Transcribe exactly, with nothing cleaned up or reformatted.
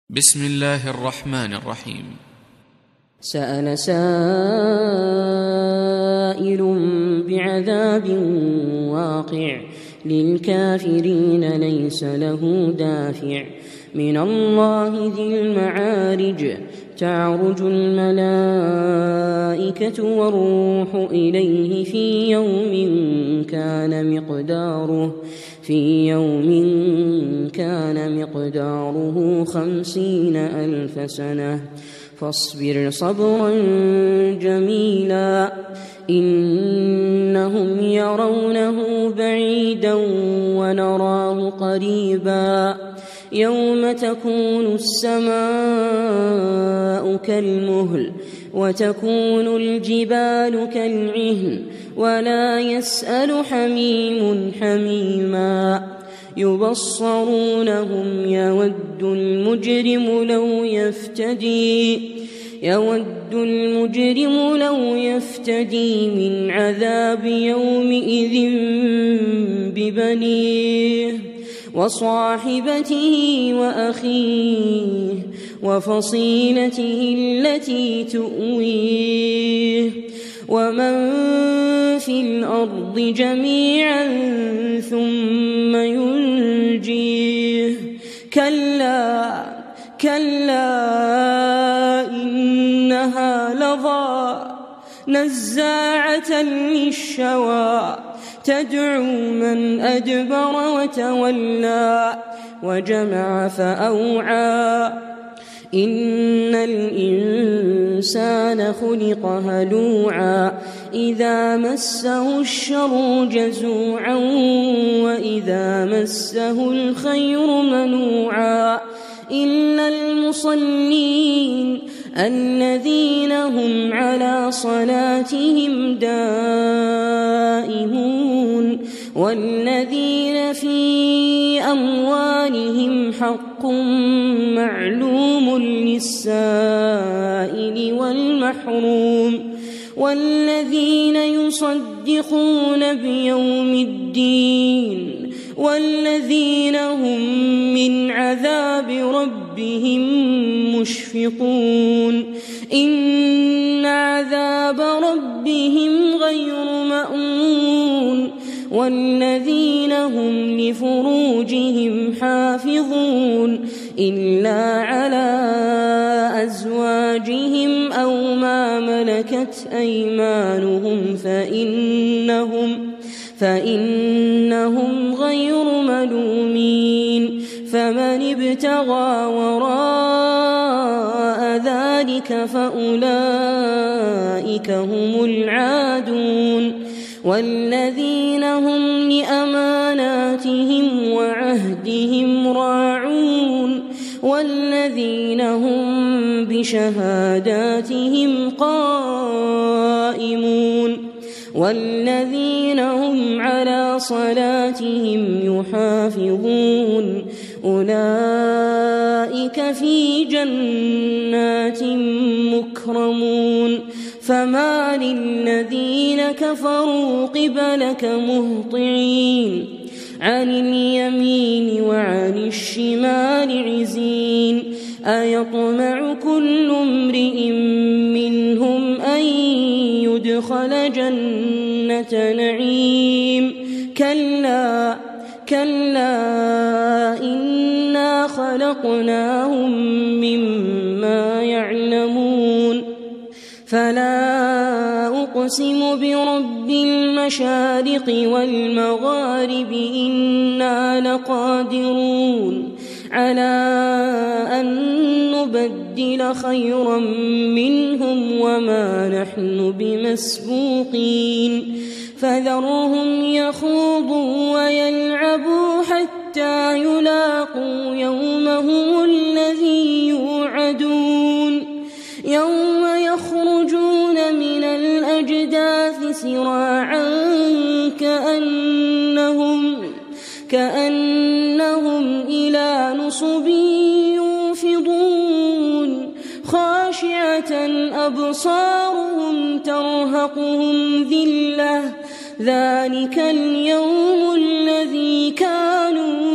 بسم الله الرحمن الرحيم. سأل سائل بعذاب واقع للكافرين ليس له دافع من الله ذي المعارج تعرج الملائكة والروح إليه في يوم كان مقداره في يوم كان مقداره خمسين ألف سنة فاصبر صبرا جميلا إنهم يرونه بعيدا ونراه قريبا يوم تكون السماء كالمهل وتكون الجبال كالعهن ولا يسأل حميم حميما يبصرونهم يود المجرم لو يفتدي يود المجرم لو يفتدي من عذاب يومئذ ببنيه وصاحبته وأخيه وفصيلته التي تؤويه ومن في الأرض جميعا ثم ينجيه كلا كلا إنها لظى نزاعة للشوى تدعو من أدبر وتولى وجمع فأوعى إن الإنسان خلق هلوعا إذا مسه الشر جزوعا وإذا مسه الخير منوعا إلا المصلين الذين هم على صلاتهم دائمون والذين في أموالهم حق معلوم للسائل والمحروم والذين يصدقون بيوم الدين والذين هم من عذاب ربهم مشفقون إن عذاب ربهم غير مأمون والذين هم لفروجهم حافظون إلا على أزواجهم أو ما ملكت أيمانهم فإنهم فإنهم غير ملومين فمن ابتغى وراء ذلك فأولئك هم العادون والذين هم لأماناتهم وعهدهم راعون والذين هم بشهاداتهم قائمون والذين هم على صلاتهم يحافظون أولئك في جنات مكرمون فما للذين كفروا قبلك مهطعين عن اليمين وعن الشمال عزين أيطمع كل امرئ منهم أن يدخل جنة نعيم كلا كلا إنا خلقناهم مما يعلمون فلا أقسم برب المشارق والمغارب إنا لقادرون على أن نبدل خيرا منهم وما نحن بمسبوقين فذرهم يخوضوا ويلعبوا حتى يلاقوا يومهم الذي يوعدون يوم يخرجون من الأجداث سراعا كأنهم كأنهم إلى نصب يوفضون خاشعة أبصارهم ترهقهم ذلة ذلك اليوم الذي كانوا